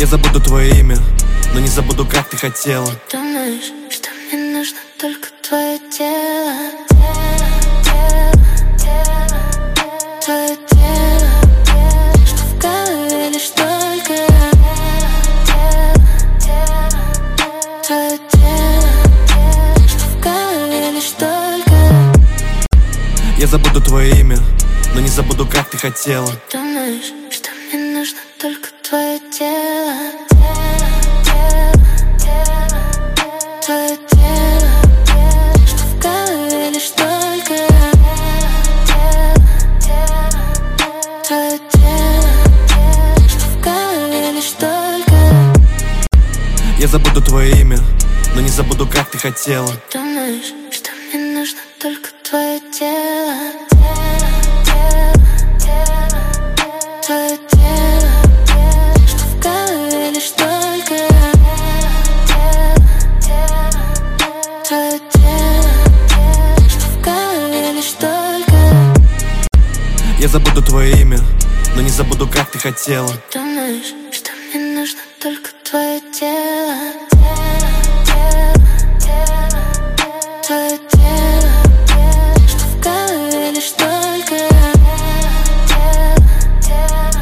Я забуду твое имя, но не забуду, как ты хотела. Ты думаешь, что мне нужно только твое тело? Твое тело, что в голове лишь только твое тело, что в голове лишь только. Я забуду твое имя, но не забуду, как ты хотела. Ты думаешь, что мне нужно только твое тело? Твое тело, что в голове лишь только твое тело, что в голове лишь только. Я забуду твое имя, но не забуду, как ты хотела. Ты думаешь, что мне нужно только твое тело? Твое тело, что в голове лишь только твое тело, что в голове лишь только. Я забуду твое имя, но не забуду, как ты хотела. Ты думаешь, что мне нужно только твое тело?